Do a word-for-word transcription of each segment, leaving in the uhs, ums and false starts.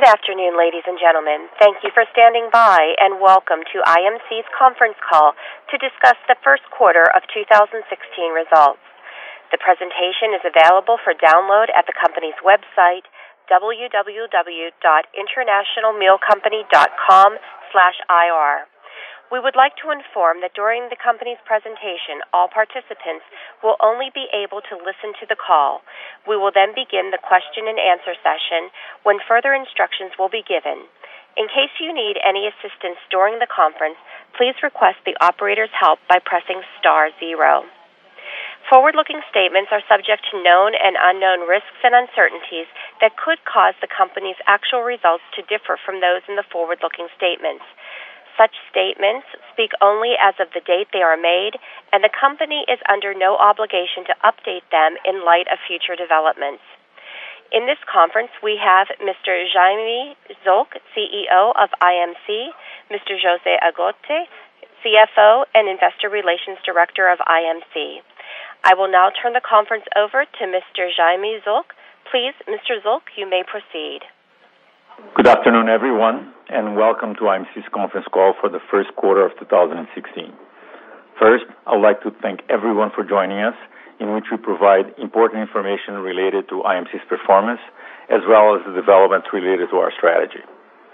Good afternoon, ladies and gentlemen. Thank you for standing by, and welcome to I M C's conference call to discuss the first quarter of two thousand sixteen results. The presentation is available for download at the company's website, w w w dot international meal company dot com slash I R. We would like to inform that during the company's presentation, all participants will only be able to listen to the call. We will then begin the question and answer session when further instructions will be given. In case you need any assistance during the conference, please request the operator's help by pressing star zero. Forward-looking statements are subject to known and unknown risks and uncertainties that could cause the company's actual results to differ from those in the forward-looking statements. Such statements speak only as of the date they are made, and the company is under no obligation to update them in light of future developments. In this conference, we have Mister Jaime Zulc, C E O of I M C, Mister Jose Agote, C F O and Investor Relations Director of I M C. I will now turn the conference over to Mister Jaime Zulc. Please, Mister Zulc, you may proceed. Good afternoon, everyone, and welcome to I M C's conference call for the first quarter of two thousand sixteen. First, I would like to thank everyone for joining us, in which we provide important information related to I M C's performance, as well as the developments related to our strategy.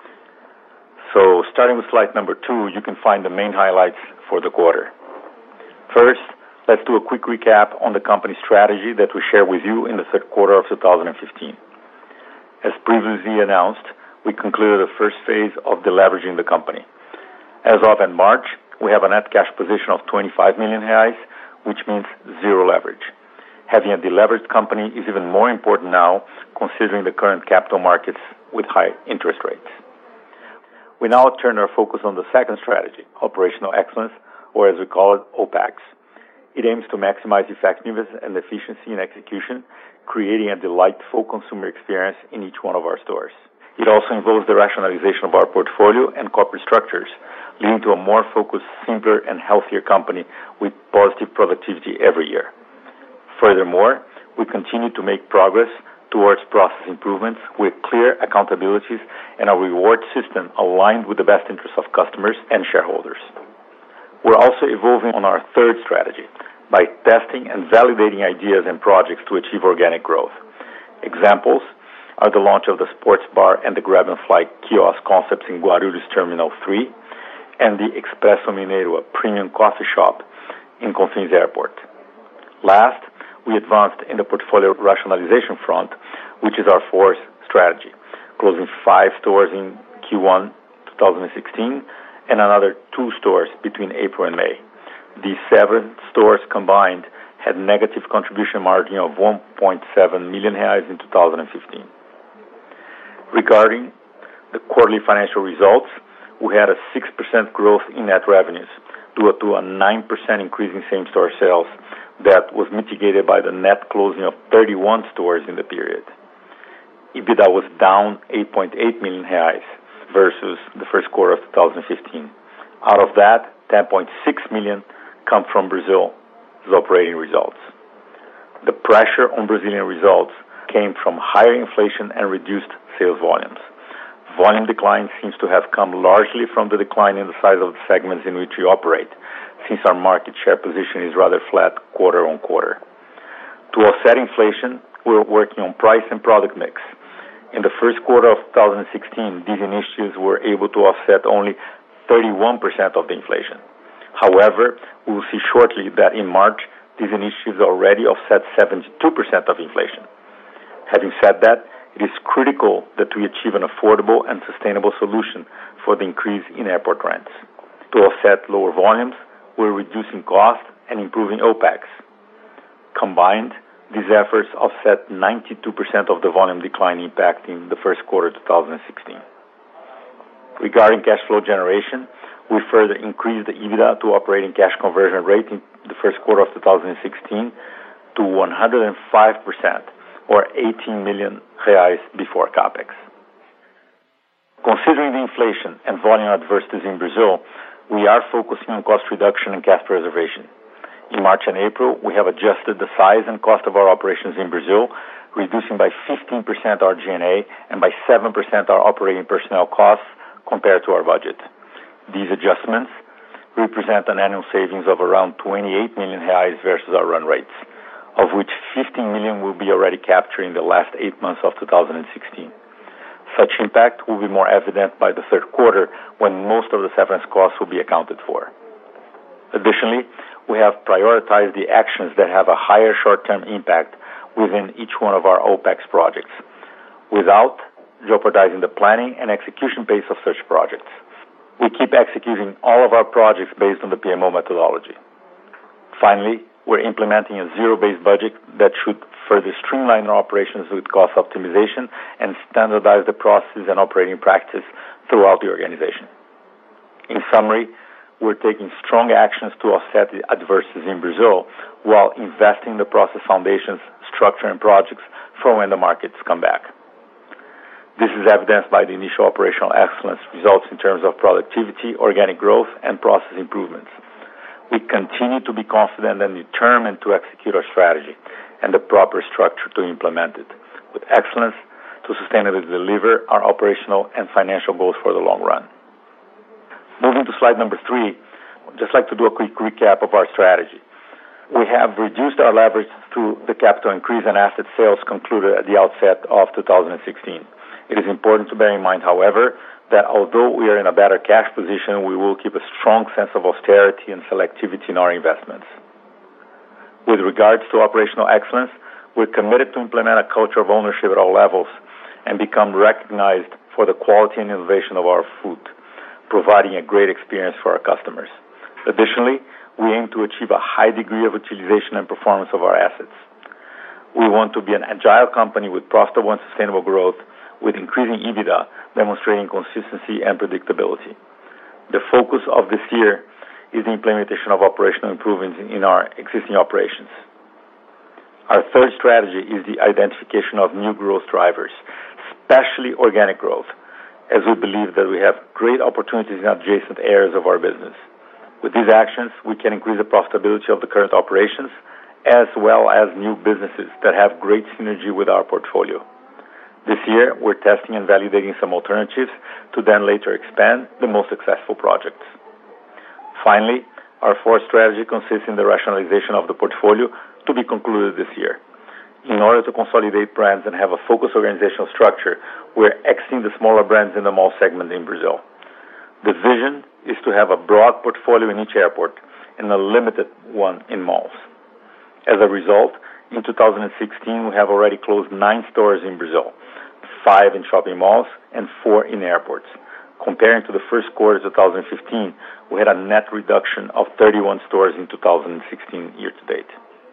So, starting with slide number two, you can find the main highlights for the quarter. First, let's do a quick recap on the company's strategy that we shared with you in the third quarter of two thousand fifteen. As previously announced, we concluded the first phase of deleveraging the company. As of in March, we have a net cash position of twenty-five million reais, which means zero leverage. Having a deleveraged company is even more important now, considering the current capital markets with high interest rates. We now turn our focus on the second strategy, operational excellence, or as we call it, OPEX. It aims to maximize effectiveness and efficiency in execution, creating a delightful consumer experience in each one of our stores. It also involves the rationalization of our portfolio and corporate structures, leading to a more focused, simpler, and healthier company with positive productivity every year. Furthermore, we continue to make progress towards process improvements with clear accountabilities and a reward system aligned with the best interests of customers and shareholders. We're also evolving on our third strategy by testing and validating ideas and projects to achieve organic growth. Examples are the launch of the sports bar and the grab and fly kiosk concepts in Guarulhos Terminal three and the Expresso Mineiro, a premium coffee shop in Confins Airport. Last, we advanced in the portfolio rationalization front, which is our fourth strategy, closing five stores in Q one twenty sixteen and another two stores between April and May. These seven stores combined had negative contribution margin of one point seven million reais in two thousand fifteen. Regarding the quarterly financial results, we had a six percent growth in net revenues due to a nine percent increase in same-store sales that was mitigated by the net closing of thirty-one stores in the period. EBITDA was down eight point eight million reais versus the first quarter of two thousand fifteen. Out of that, ten point six million come from Brazil's operating results. The pressure on Brazilian results came from higher inflation and reduced sales volumes. Volume decline seems to have come largely from the decline in the size of the segments in which we operate, since our market share position is rather flat quarter on quarter. To offset inflation, we're working on price and product mix. In the first quarter of two thousand sixteen, these initiatives were able to offset only thirty-one percent of the inflation. However, we will see shortly that in March, these initiatives already offset seventy-two percent of inflation. Having said that, it is critical that we achieve an affordable and sustainable solution for the increase in airport rents. To offset lower volumes, we're reducing costs and improving OPEX. Combined, these efforts offset ninety-two percent of the volume decline impact in the first quarter of two thousand sixteen. Regarding cash flow generation, we further increased the EBITDA to operating cash conversion rate in the first quarter of two thousand sixteen to one hundred five percent, or eighteen million reais before CAPEX. Considering the inflation and volume adversities in Brazil, we are focusing on cost reduction and cash preservation. In March and April, we have adjusted the size and cost of our operations in Brazil, reducing by fifteen percent our G and A and by seven percent our operating personnel costs compared to our budget. These adjustments represent an annual savings of around twenty-eight million reais versus our run rates, of which fifteen million will be already captured in the last eight months of two thousand sixteen. Such impact will be more evident by the third quarter, when most of the severance costs will be accounted for. Additionally, we have prioritized the actions that have a higher short-term impact within each one of our OPEX projects, without jeopardizing the planning and execution pace of such projects. We keep executing all of our projects based on the P M O methodology. Finally, we're implementing a zero-based budget that should further streamline our operations with cost optimization and standardize the processes and operating practice throughout the organization. In summary, we're taking strong actions to offset the adversities in Brazil while investing in the process foundations, structure, and projects for when the markets come back. This is evidenced by the initial operational excellence results in terms of productivity, organic growth, and process improvements. We continue to be confident and determined to execute our strategy and the proper structure to implement it with excellence to sustainably deliver our operational and financial goals for the long run. Moving to slide number three, I'd just like to do a quick recap of our strategy. We have reduced our leverage through the capital increase and asset sales concluded at the outset of two thousand sixteen. It is important to bear in mind, however, that although we are in a better cash position, we will keep a strong sense of austerity and selectivity in our investments. With regards to operational excellence, we're committed to implement a culture of ownership at all levels and become recognized for the quality and innovation of our food, providing a great experience for our customers. Additionally, we aim to achieve a high degree of utilization and performance of our assets. We want to be an agile company with profitable and sustainable growth, with increasing EBITDA, demonstrating consistency and predictability. The focus of this year is the implementation of operational improvements in our existing operations. Our third strategy is the identification of new growth drivers, especially organic growth, as we believe that we have great opportunities in adjacent areas of our business. With these actions, we can increase the profitability of the current operations, as well as new businesses that have great synergy with our portfolio. This year, we're testing and validating some alternatives to then later expand the most successful projects. Finally, our fourth strategy consists in the rationalization of the portfolio to be concluded this year. In order to consolidate brands and have a focused organizational structure, we're exiting the smaller brands in the mall segment in Brazil. The vision is to have a broad portfolio in each airport and a limited one in malls. As a result, in two thousand sixteen, we have already closed nine stores in Brazil, five in shopping malls and four in airports. Comparing to the first quarter of two thousand fifteen, we had a net reduction of thirty-one stores in two thousand sixteen year-to-date.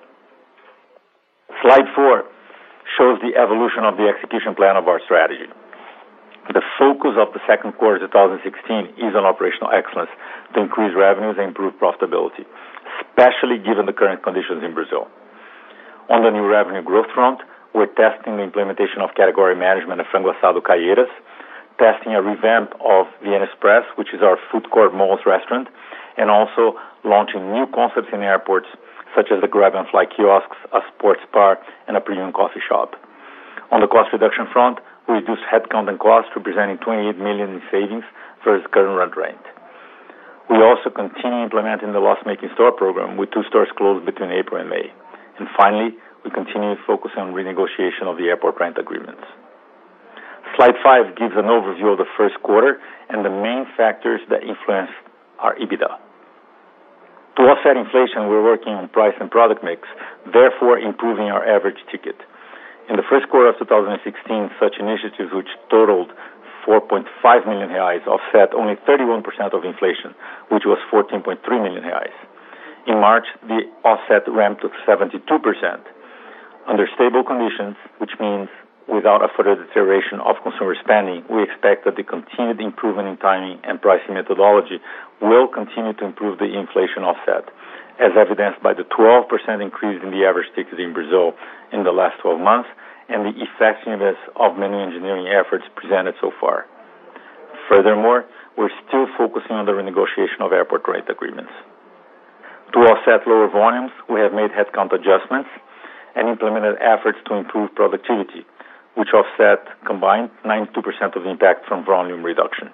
Slide four shows the evolution of the execution plan of our strategy. The focus of the second quarter of two thousand sixteen is on operational excellence to increase revenues and improve profitability, especially given the current conditions in Brazil. On the new revenue growth front, we're testing the implementation of category management of Frango Assado Caieiras, testing a revamp of Vienna Express, which is our food court malls restaurant, and also launching new concepts in airports, such as the grab and fly kiosks, a sports bar, and a premium coffee shop. On the cost reduction front, we reduced headcount and costs, representing twenty-eight million in savings versus current run rate. We also continue implementing the loss-making store program, with two stores closed between April and May. And finally, we continue focusing on renegotiation of the airport rent agreements. Slide five gives an overview of the first quarter and the main factors that influence our EBITDA. To offset inflation, we're working on price and product mix, therefore improving our average ticket. In the first quarter of two thousand sixteen, such initiatives, which totaled four point five million reais, offset only thirty-one percent of inflation, which was fourteen point three million reais. In March, the offset ramped to seventy-two percent. Under stable conditions, which means without a further deterioration of consumer spending, we expect that the continued improvement in timing and pricing methodology will continue to improve the inflation offset, as evidenced by the twelve percent increase in the average ticket in Brazil in the last twelve months and the effectiveness of many engineering efforts presented so far. Furthermore, we're still focusing on the renegotiation of airport rate agreements. To offset lower volumes, we have made headcount adjustments and implemented efforts to improve productivity, which offset combined ninety-two percent of the impact from volume reduction.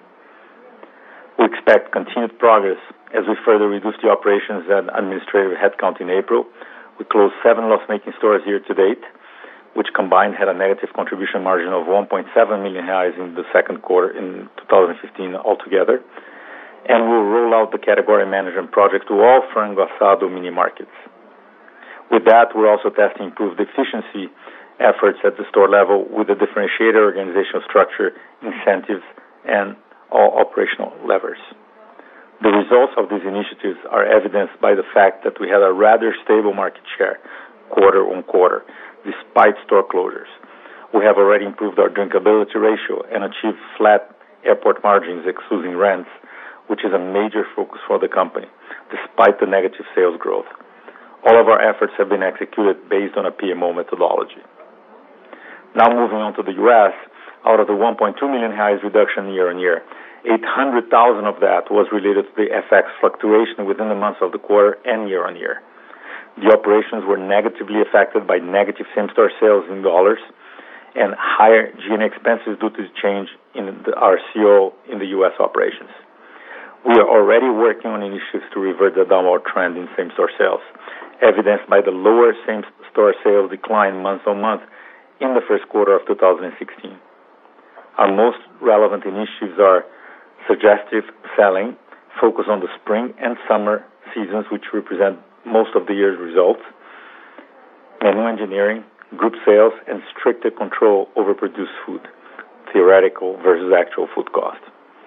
We expect continued progress as we further reduce the operations and administrative headcount in April. We closed seven loss-making stores year to date, which combined had a negative contribution margin of one point seven million reais in the second quarter in two thousand fifteen altogether, and we'll roll out the category management project to all Frango Assado mini markets. With that, we're also testing improved efficiency efforts at the store level with a differentiated organizational structure, incentives, and all operational levers. The results of these initiatives are evidenced by the fact that we had a rather stable market share quarter on quarter, despite store closures. We have already improved our drinkability ratio and achieved flat airport margins excluding rents, which is a major focus for the company, despite the negative sales growth. All of our efforts have been executed based on a P M O methodology. Now moving on to the U S, out of the one point two million reais reduction year on year, eight hundred thousand of that was related to the F X fluctuation within the months of the quarter and year on year. The operations were negatively affected by negative same-store sales in dollars and higher G and A expenses due to the change in the R C O in the U S operations. We are already working on initiatives to revert the downward trend in same-store sales, evidenced by the lower same-store sales decline month-on-month in the first quarter of two thousand sixteen. Our most relevant initiatives are suggestive selling, focus on the spring and summer seasons, which represent most of the year's results, menu engineering, group sales, and stricter control over produced food, theoretical versus actual food cost.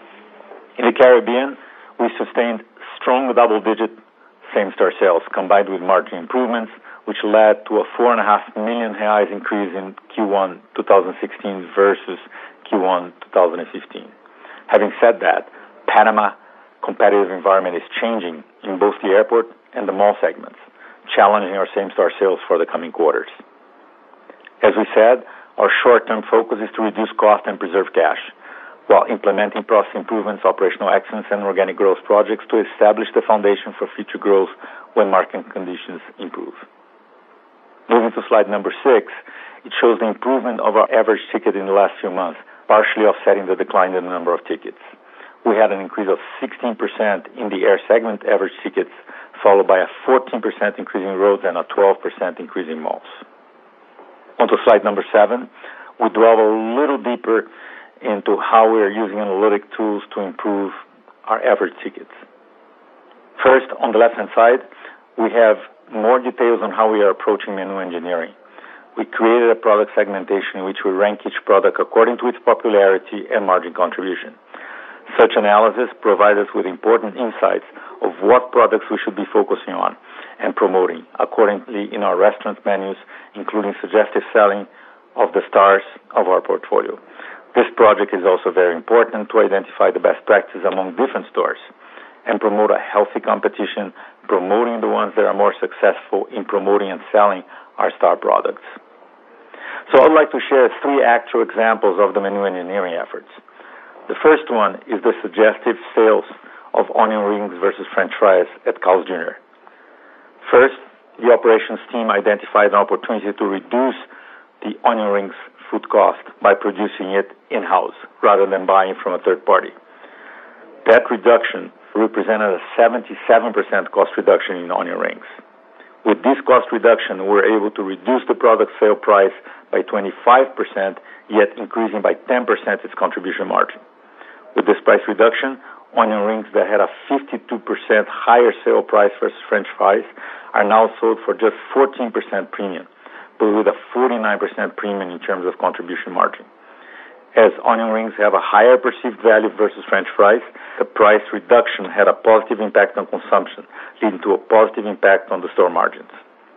In the Caribbean, we sustained strong double-digit same-store sales combined with margin improvements, which led to a four point five million reais increase in Q one twenty sixteen versus Q one twenty fifteen. Having said that, Panama competitive environment is changing in both the airport and the mall segments, challenging our same-store sales for the coming quarters. As we said, our short-term focus is to reduce cost and preserve cash, while implementing process improvements, operational excellence, and organic growth projects to establish the foundation for future growth when market conditions improve. Moving to slide number six, it shows the improvement of our average ticket in the last few months, partially offsetting the decline in the number of tickets. We had an increase of sixteen percent in the air segment average tickets, followed by a fourteen percent increase in roads and a twelve percent increase in malls. On to slide number seven, we delve a little deeper into how we are using analytic tools to improve our average tickets. First, on the left-hand side, we have more details on how we are approaching menu engineering. We created a product segmentation in which we rank each product according to its popularity and margin contribution. Such analysis provides us with important insights of what products we should be focusing on and promoting accordingly in our restaurant menus, including suggestive selling of the stars of our portfolio. This project is also very important to identify the best practices among different stores and promote a healthy competition, promoting the ones that are more successful in promoting and selling our star products. So I'd like to share three actual examples of the menu engineering efforts. The first one is the suggestive sales of onion rings versus French fries at Carl's Junior First, the operations team identified an opportunity to reduce the onion rings food cost by producing it in-house rather than buying from a third party. That reduction represented a seventy-seven percent cost reduction in onion rings. With this cost reduction, we were able to reduce the product sale price by twenty-five percent, yet increasing by ten percent its contribution margin. With this price reduction, onion rings that had a fifty-two percent higher sale price versus French fries are now sold for just fourteen percent premium, but with a forty-nine percent premium in terms of contribution margin. As onion rings have a higher perceived value versus French fries, the price reduction had a positive impact on consumption, leading to a positive impact on the store margins.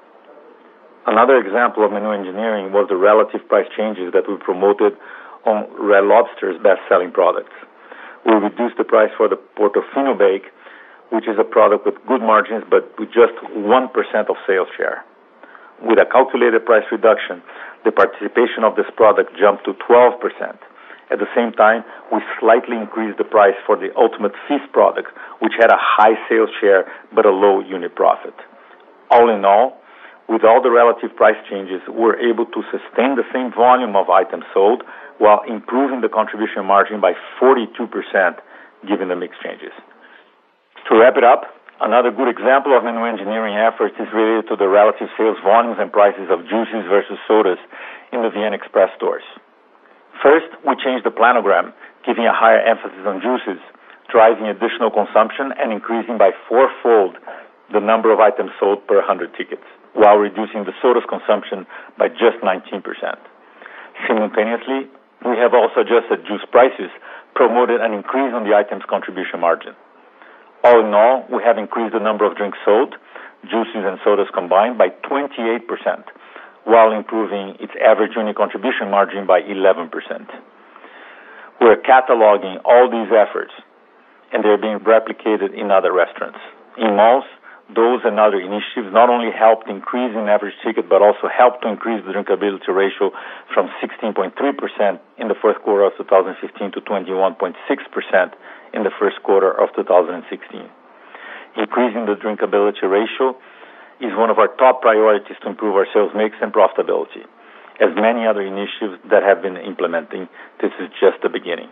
Another example of menu engineering was the relative price changes that we promoted on Red Lobster's best-selling products. We reduced the price for the Portofino Bake, which is a product with good margins but with just one percent of sales share. With a calculated price reduction, the participation of this product jumped to twelve percent, At the same time, we slightly increased the price for the Ultimate Feast product, which had a high sales share but a low unit profit. All in all, with all the relative price changes, we're able to sustain the same volume of items sold while improving the contribution margin by forty-two percent given the mix changes. To wrap it up, another good example of menu engineering efforts is related to the relative sales volumes and prices of juices versus sodas in the Vienna Express stores. First, we changed the planogram, giving a higher emphasis on juices, driving additional consumption and increasing by fourfold the number of items sold per one hundred tickets, while reducing the sodas consumption by just nineteen percent. Simultaneously, we have also adjusted juice prices, promoted an increase on the item's contribution margin. All in all, we have increased the number of drinks sold, juices and sodas combined, by twenty-eight percent, while improving its average unit contribution margin by eleven percent. We're cataloging all these efforts, and they're being replicated in other restaurants. In malls, those and other initiatives not only helped increase in average ticket, but also helped to increase the drinkability ratio from sixteen point three percent in the fourth quarter of two thousand fifteen to twenty-one point six percent in the first quarter of two thousand sixteen. Increasing the drinkability ratio is one of our top priorities to improve our sales mix and profitability. As many other initiatives that have been implementing, this is just the beginning.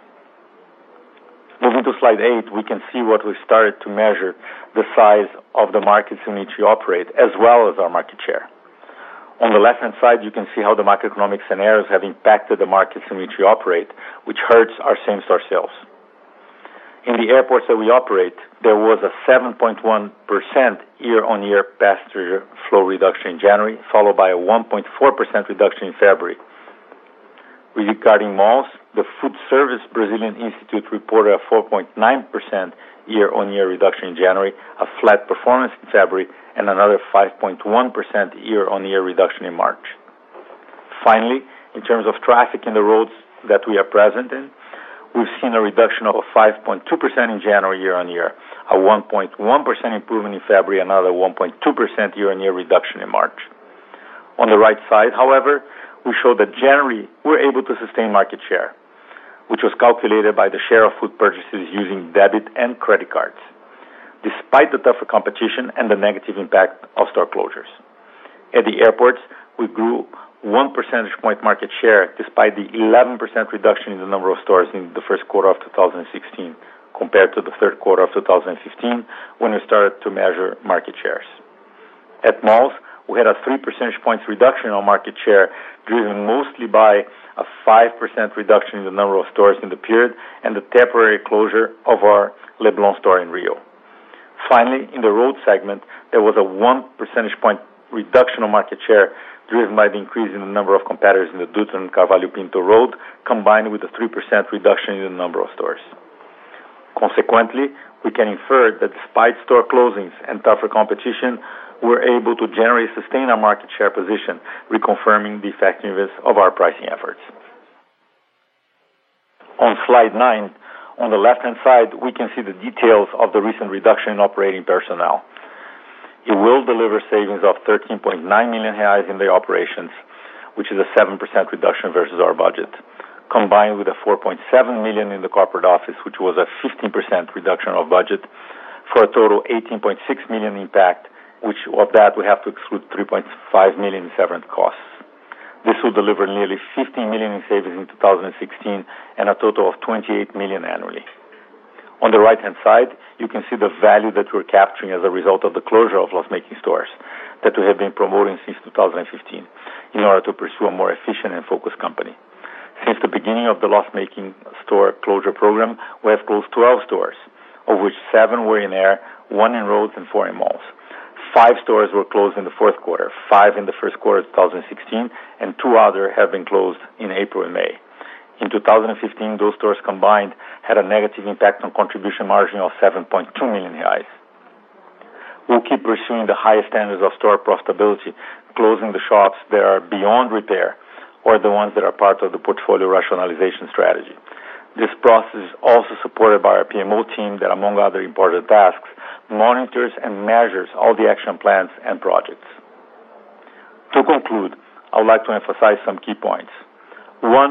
Moving to slide eight, we can see what we started to measure the size of the markets in which we operate, as well as our market share. On the left-hand side, you can see how the macroeconomic scenarios have impacted the markets in which we operate, which hurts our same-store sales. In the airports that we operate, there was a seven point one percent year-on-year passenger flow reduction in January, followed by a one point four percent reduction in February. Regarding malls, the Food Service Brazilian Institute reported a four point nine percent year-on-year reduction in January, a flat performance in February, and another five point one percent year-on-year reduction in March. Finally, in terms of traffic in the roads that we are present in, we've seen a reduction of five point two percent in January year-on-year, a one point one percent improvement in February, another one point two percent year-on-year reduction in March. On the right side, however, we show that generally we're able to sustain market share, which was calculated by the share of food purchases using debit and credit cards, despite the tougher competition and the negative impact of store closures. At the airports, we grew one percentage point market share despite the eleven percent reduction in the number of stores in the first quarter of two thousand sixteen compared to the third quarter of two thousand fifteen when we started to measure market shares. At malls, we had a three percentage points reduction on market share driven mostly by a five percent reduction in the number of stores in the period and the temporary closure of our Leblon store in Rio. Finally, in the road segment, there was a one percentage point reduction on market share driven by the increase in the number of competitors in the Dutra and Carvalho Pinto Road, combined with a three percent reduction in the number of stores. Consequently, we can infer that despite store closings and tougher competition, we're able to generally sustain our market share position, reconfirming the effectiveness of our pricing efforts. On slide nine, on the left-hand side, we can see the details of the recent reduction in operating personnel. It will deliver savings of thirteen point nine million reais in the operations, which is a seven percent reduction versus our budget, combined with a four point seven million in the corporate office, which was a fifteen percent reduction of budget, for a total eighteen point six million impact, which of that we have to exclude three point five million in severance costs. This will deliver nearly fifteen million in savings in two thousand sixteen and a total of twenty-eight million annually. On the right-hand side, you can see the value that we're capturing as a result of the closure of loss-making stores that we have been promoting since two thousand fifteen in order to pursue a more efficient and focused company. Since the beginning of the loss-making store closure program, we have closed twelve stores, of which seven were in air, one in roads, and four in malls. Five stores were closed in the fourth quarter, five in the first quarter of two thousand sixteen, and two others have been closed in April and May. In two thousand fifteen, those stores combined had a negative impact on contribution margin of seven point two million reais. We'll keep pursuing the highest standards of store profitability, closing the shops that are beyond repair or the ones that are part of the portfolio rationalization strategy. This process is also supported by our P M O team that, among other important tasks, monitors and measures all the action plans and projects. To conclude, I would like to emphasize some key points. One,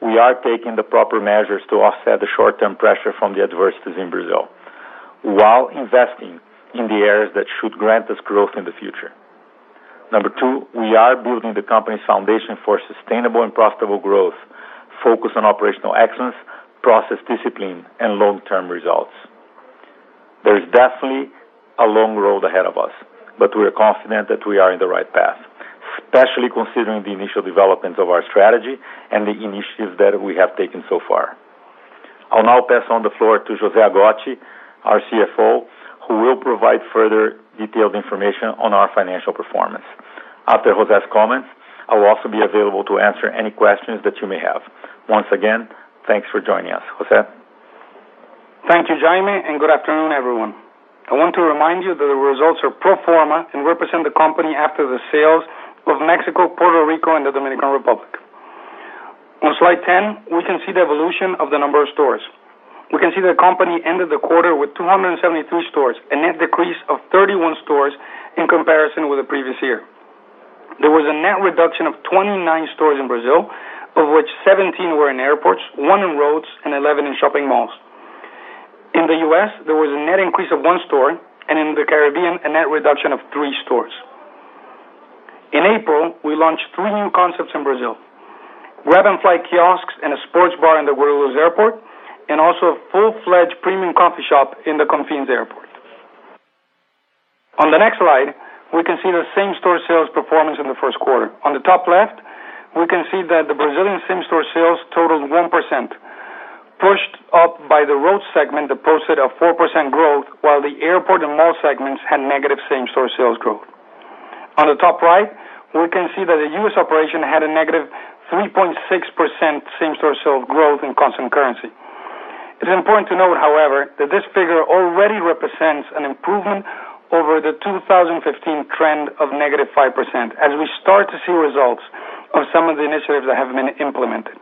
we are taking the proper measures to offset the short-term pressure from the adversities in Brazil, while investing in the areas that should grant us growth in the future. Number two, we are building the company's foundation for sustainable and profitable growth, focused on operational excellence, process discipline, and long-term results. There's definitely a long road ahead of us, but we are confident that we are in the right path, especially considering the initial developments of our strategy and the initiatives that we have taken so far. I'll now pass on the floor to José Agotti, our C F O, who will provide further detailed information on our financial performance. After José's comments, I will also be available to answer any questions that you may have. Once again, thanks for joining us. José? Thank you, Jaime, and good afternoon, everyone. I want to remind you that the results are pro forma and represent the company after the sales of Mexico, Puerto Rico, and the Dominican Republic. On slide ten, we can see the evolution of the number of stores. We can see the company ended the quarter with two hundred seventy-three stores, a net decrease of thirty-one stores in comparison with the previous year. There was a net reduction of twenty-nine stores in Brazil, of which seventeen were in airports, one in roads, and eleven in shopping malls. In the U S, there was a net increase of one store, and in the Caribbean, a net reduction of three stores. In April, we launched three new concepts in Brazil: grab and fly kiosks and a sports bar in the Guarulhos Airport, and also a full-fledged premium coffee shop in the Confins Airport. On the next slide, we can see the same-store sales performance in the first quarter. On the top left, we can see that the Brazilian same-store sales totaled one percent, pushed up by the road segment that posted a four percent growth, while the airport and mall segments had negative same-store sales growth. On the top right, we can see that the U S operation had a negative three point six percent same-store sales growth in constant currency. It is important to note, however, that this figure already represents an improvement over the two thousand fifteen trend of negative five percent, as we start to see results of some of the initiatives that have been implemented.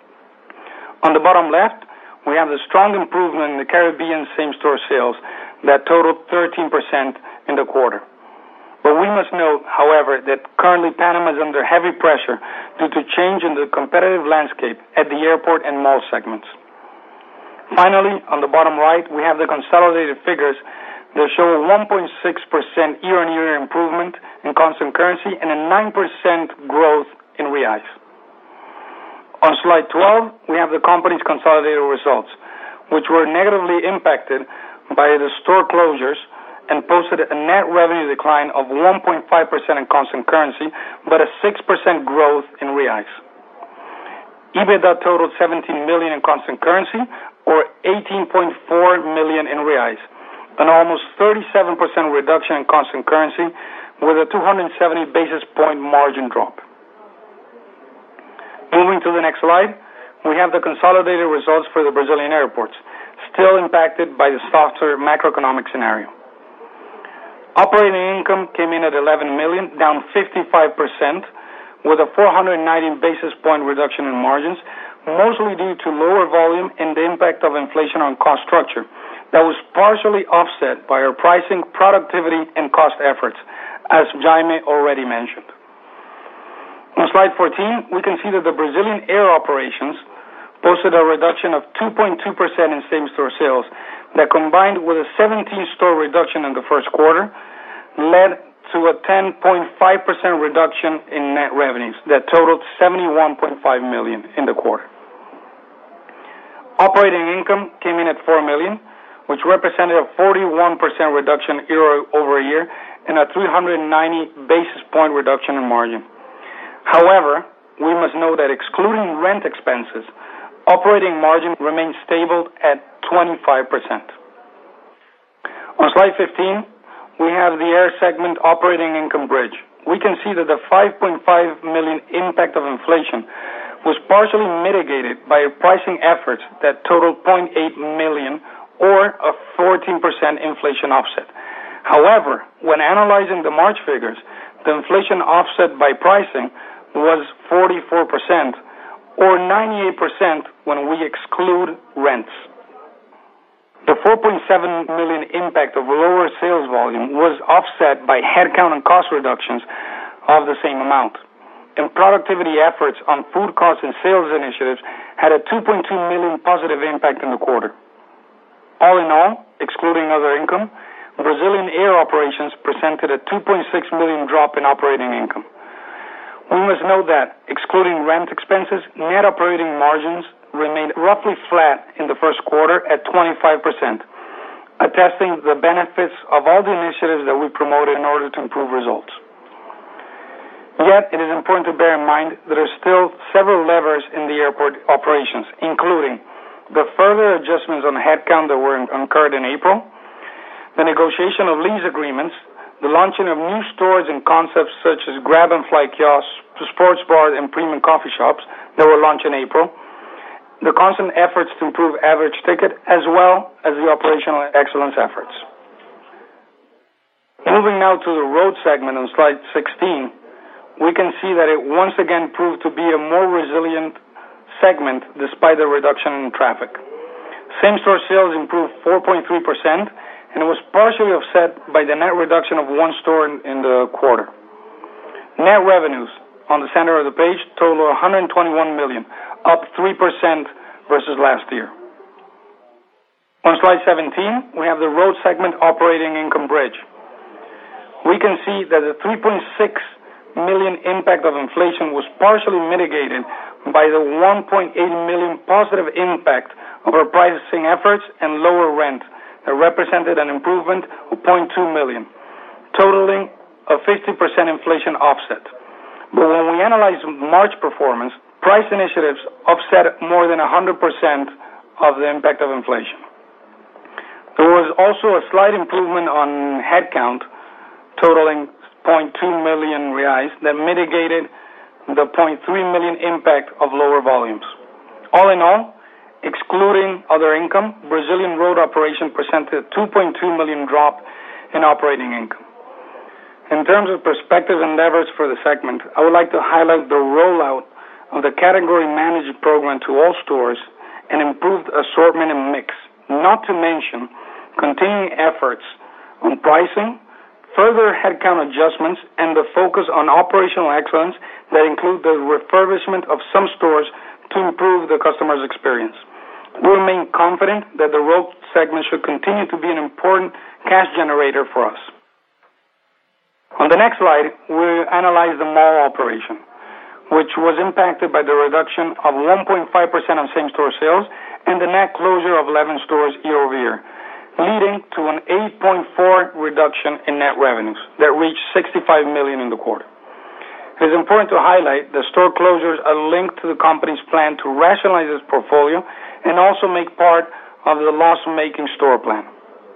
On the bottom left, we have the strong improvement in the Caribbean same-store sales that totaled thirteen percent in the quarter. But we must note, however, that currently Panama is under heavy pressure due to change in the competitive landscape at the airport and mall segments. Finally, on the bottom right, we have the consolidated figures that show a one point six percent year-on-year improvement in constant currency and a nine percent growth in reais. On slide twelve, we have the company's consolidated results, which were negatively impacted by the store closures and posted a net revenue decline of one point five percent in constant currency, but a six percent growth in reais. EBITDA totaled seventeen million in constant currency, or eighteen point four million in reais, an almost thirty-seven percent reduction in constant currency with a two hundred seventy basis point margin drop. Moving to the next slide, we have the consolidated results for the Brazilian airports, still impacted by the softer macroeconomic scenario. Operating income came in at eleven million, down fifty-five percent, with a four hundred ninety basis point reduction in margins, mostly due to lower volume and the impact of inflation on cost structure that was partially offset by our pricing, productivity, and cost efforts, as Jaime already mentioned. On slide fourteen, we can see that the Brazilian air operations posted a reduction of two point two percent in same-store sales that, combined with a seventeen-store reduction in the first quarter, led to a ten point five percent reduction in net revenues that totaled seventy-one point five million in the quarter. Operating income came in at four million, which represented a forty-one percent reduction year over year and a three hundred ninety basis point reduction in margin. However, we must know that excluding rent expenses, operating margin remains stable at twenty-five percent. On slide fifteen, we have the air segment operating income bridge. We can see that the five point five million impact of inflation was partially mitigated by pricing efforts that totaled zero point eight million, or a fourteen percent inflation offset. However, when analyzing the March figures, the inflation offset by pricing was forty-four percent, or ninety-eight percent when we exclude rents. The four point seven million impact of lower sales volume was offset by headcount and cost reductions of the same amount. and productivity efforts on food costs and sales initiatives had a two point two million dollars positive impact in the quarter. All in all, excluding other income, Brazilian air operations presented a two point six million dollars drop in operating income. We must note that, excluding rent expenses, net operating margins remained roughly flat in the first quarter at twenty-five percent, attesting the benefits of all the initiatives that we promoted in order to improve results. Yet, it is important to bear in mind that there are still several levers in the airport operations, including the further adjustments on headcount that were incurred in April, the negotiation of lease agreements, the launching of new stores and concepts such as grab and fly kiosks, sports bars, and premium coffee shops that were launched in April, the constant efforts to improve average ticket, as well as the operational excellence efforts. Moving now to the road segment on slide sixteen, we can see that it once again proved to be a more resilient segment despite the reduction in traffic. Same-store sales improved four point three percent, and it was partially offset by the net reduction of one store in, in the quarter. Net revenues on the center of the page total one hundred twenty-one million dollars, up three percent versus last year. On slide seventeen, we have the road segment operating income bridge. We can see that the three point six million impact of inflation was partially mitigated by the one point eight million positive impact of our pricing efforts and lower rent that represented an improvement of zero point two million, totaling a fifty percent inflation offset. But when we analyze March performance, price initiatives offset more than one hundred percent of the impact of inflation. There was also a slight improvement on headcount, totaling zero point two million reais, that mitigated the zero point three million impact of lower volumes. All in all, excluding other income, Brazilian road operation presented a two point two million drop in operating income. In terms of prospective endeavors for the segment, I would like to highlight the rollout of the category managed program to all stores and improved assortment and mix, not to mention continuing efforts on pricing, further headcount adjustments, and the focus on operational excellence that include the refurbishment of some stores to improve the customer's experience. We remain confident that the road segment should continue to be an important cash generator for us. On the next slide, we analyze the mall operation, which was impacted by the reduction of one point five percent on same-store sales and the net closure of eleven stores year-over-year, leading to an eight point four reduction in net revenues that reached sixty-five million dollars in the quarter. It is important to highlight that store closures are linked to the company's plan to rationalize its portfolio and also make part of the loss-making store plan.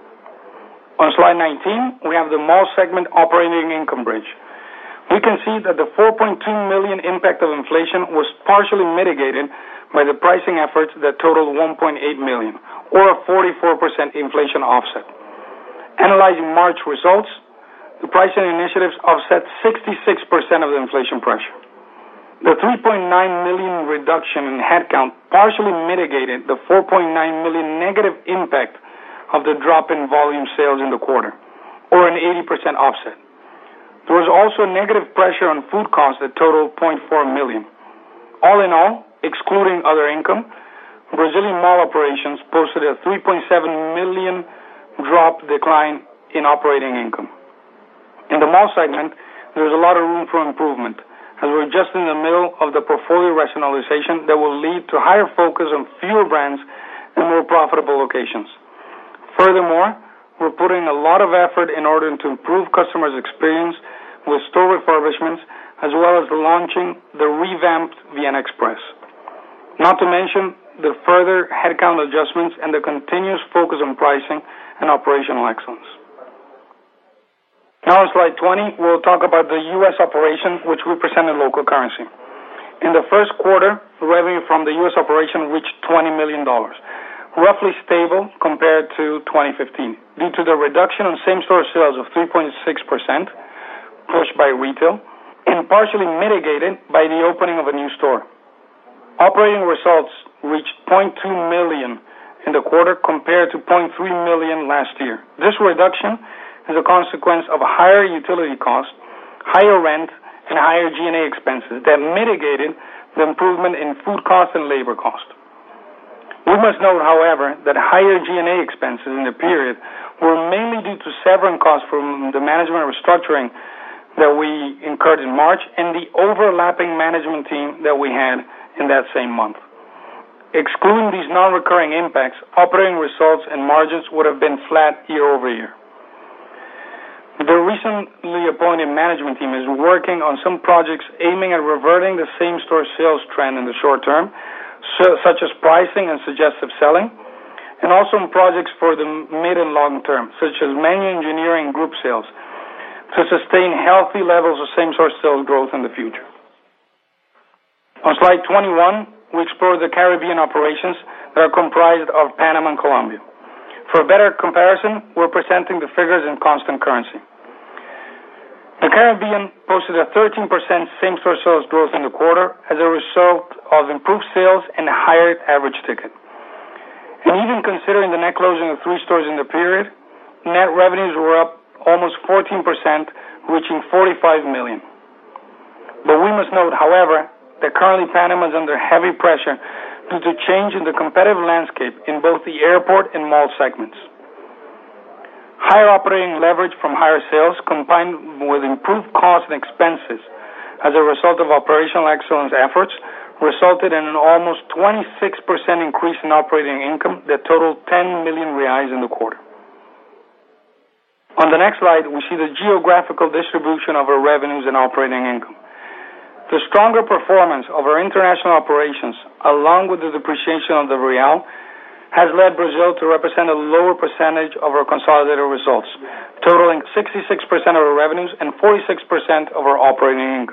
On slide nineteen, we have the mall segment operating income bridge. We can see that the four point two million dollars impact of inflation was partially mitigated by the pricing efforts that totaled one point eight million dollars, or a forty-four percent inflation offset. Analyzing March results, the pricing initiatives offset sixty-six percent of the inflation pressure. The three point nine million dollars reduction in headcount partially mitigated the four point nine million dollars negative impact of the drop in volume sales in the quarter, or an eighty percent offset. There was also negative pressure on food costs that totaled zero point four million dollars. All in all, excluding other income, Brazilian mall operations posted a three point seven million dollars drop decline in operating income. In the mall segment, there is a lot of room for improvement, as we're just in the middle of the portfolio rationalization that will lead to higher focus on fewer brands and more profitable locations. Furthermore, we're putting a lot of effort in order to improve customers' experience with store refurbishments, as well as launching the revamped Vienna Express. Not to mention the further headcount adjustments and the continuous focus on pricing and operational excellence. Now on slide twenty, we'll talk about the U S operation, which we present in local currency. In the first quarter, revenue from the U S operation reached twenty million dollars, roughly stable compared to twenty fifteen, due to the reduction in same-store sales of three point six percent, pushed by retail, and partially mitigated by the opening of a new store. Operating results reached zero point two million dollars in the quarter compared to zero point three million dollars last year. This reduction is a consequence of higher utility costs, higher rent, and higher G and A expenses that mitigated the improvement in food cost and labor cost. We must note, however, that higher G and A expenses in the period were mainly due to severance costs from the management restructuring that we incurred in March and the overlapping management team that we had in that same month. Excluding these non-recurring impacts, operating results and margins would have been flat year over year. The recently appointed management team is working on some projects aiming at reverting the same-store sales trend in the short term, so, such as pricing and suggestive selling, and also projects for the mid and long term, such as menu engineering and group sales, to sustain healthy levels of same-store sales growth in the future. On slide twenty-one, we explore the Caribbean operations that are comprised of Panama and Colombia. For a better comparison, we're presenting the figures in constant currency. The Caribbean posted a thirteen percent same-store sales growth in the quarter as a result of improved sales and a higher average ticket. And even considering the net closing of three stores in the period, net revenues were up almost fourteen percent, reaching forty-five million dollars. But we must note, however, that currently Panama is under heavy pressure due to change in the competitive landscape in both the airport and mall segments. Higher operating leverage from higher sales combined with improved costs and expenses as a result of operational excellence efforts resulted in an almost twenty-six percent increase in operating income that totaled ten million reais in the quarter. On the next slide, we see the geographical distribution of our revenues and operating income. The stronger performance of our international operations, along with the depreciation of the real, has led Brazil to represent a lower percentage of our consolidated results, totaling sixty-six percent of our revenues and forty-six percent of our operating income.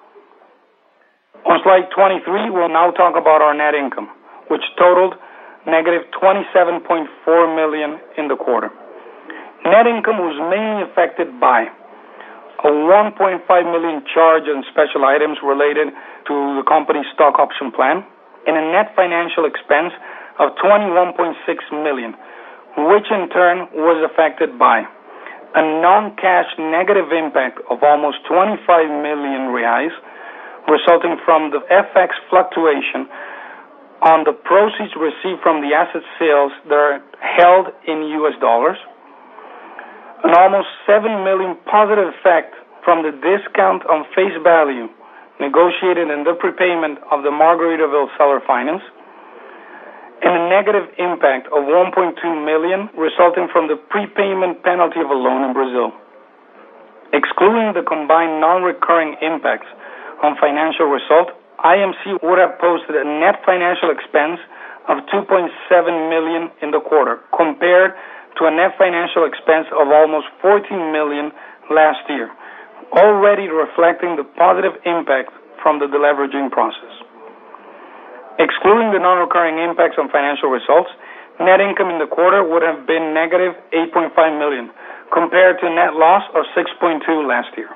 On slide twenty-three, we'll now talk about our net income, which totaled negative twenty-seven point four million dollars in the quarter. Net income was mainly affected by a one point five million dollars charge on special items related to the company's stock option plan, and a net financial expense of twenty-one point six million dollars, which in turn was affected by a non-cash negative impact of almost twenty-five million reais, resulting from the F X fluctuation on the proceeds received from the asset sales that are held in U S dollars, an almost seven million dollars positive effect from the discount on face value negotiated in the prepayment of the Margaritaville seller finance, and a negative impact of one point two million dollars resulting from the prepayment penalty of a loan in Brazil. Excluding the combined non-recurring impacts on financial result, I M C would have posted a net financial expense of two point seven million dollars in the quarter, compared to a net financial expense of almost fourteen million dollars last year, already reflecting the positive impact from the deleveraging process. Excluding the non-recurring impacts on financial results, net income in the quarter would have been negative eight point five million dollars, compared to a net loss of six point two last year.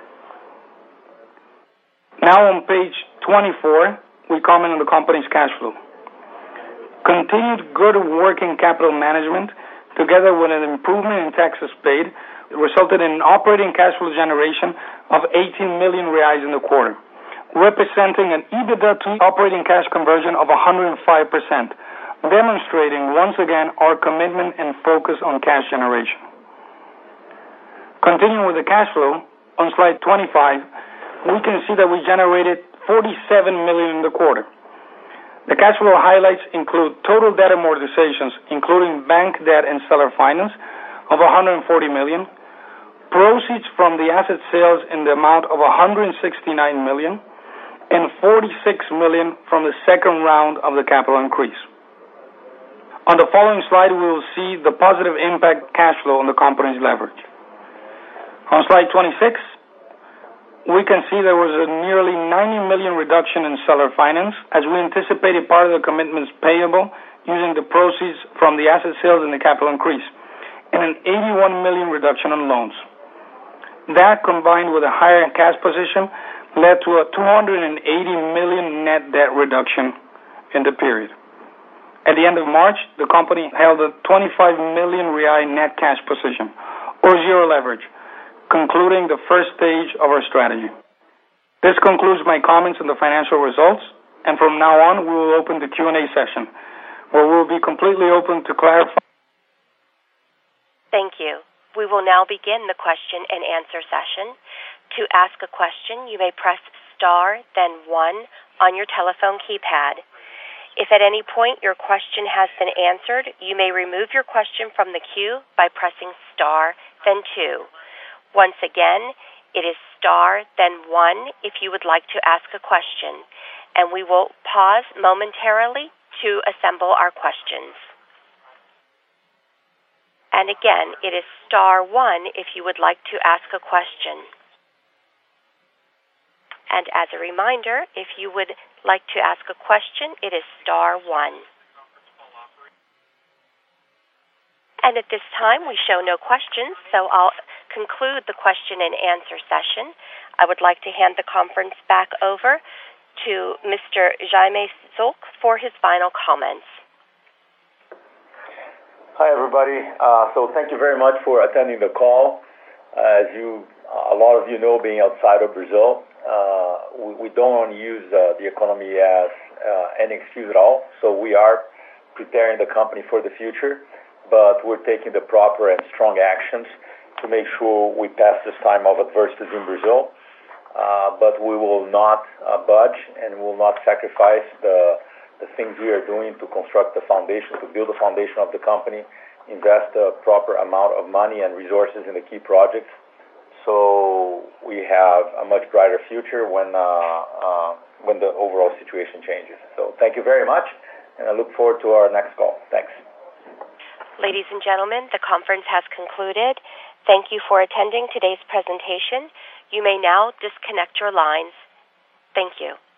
Now on page twenty-four, we comment on the company's cash flow. Continued good working capital management, together with an improvement in taxes paid, resulted in an operating cash flow generation of eighteen million reais in the quarter, representing an EBITDA to operating cash conversion of one hundred five percent, demonstrating once again our commitment and focus on cash generation. Continuing with the cash flow, on slide twenty-five, we can see that we generated forty-seven million dollars in the quarter. The cash flow highlights include total debt amortizations, including bank debt and seller finance, of one hundred forty million dollars, proceeds from the asset sales in the amount of one hundred sixty-nine million dollars, and forty-six million dollars from the second round of the capital increase. On the following slide, we will see the positive impact cash flow on the company's leverage. On slide twenty-six, we can see there was a nearly ninety million dollars reduction in seller finance, as we anticipated part of the commitments payable using the proceeds from the asset sales and the capital increase, and an eighty-one million dollars reduction on loans. That, combined with a higher cash position, led to a two hundred eighty million dollars net debt reduction in the period. At the end of March, the company held a twenty-five million real net cash position, or zero leverage, concluding the first stage of our strategy. This concludes my comments on the financial results, and from now on, we will open the Q and A session, where we will be completely open to clarify. Thank you. We will now begin the question and answer session. To ask a question, you may press star, then one on your telephone keypad. If at any point your question has been answered, you may remove your question from the queue by pressing star, then two. Once again, it is star, then one if you would like to ask a question, and we will pause momentarily to assemble our questions. And again, it is star one if you would like to ask a question. And as a reminder, if you would like to ask a question, it is star one. And at this time, we show no questions, so I'll conclude the question and answer session. I would like to hand the conference back over to Mister Jaime Zulc for his final comments. Hi, everybody. Uh, so thank you very much for attending the call. Uh, as you, a lot of you know, being outside of Brazil, uh, we, we don't want to use uh, the economy as uh, an excuse at all. So we are preparing the company for the future, but we're taking the proper and strong actions to make sure we pass this time of adversity in Brazil. Uh, but we will not uh, budge and will not sacrifice the the things we are doing to construct the foundation, to build the foundation of the company, invest a proper amount of money and resources in the key projects, so we have a much brighter future when uh, uh, when the overall situation changes. So thank you very much, and I look forward to our next call. Thanks. Ladies and gentlemen, the conference has concluded. Thank you for attending today's presentation. You may now disconnect your lines. Thank you.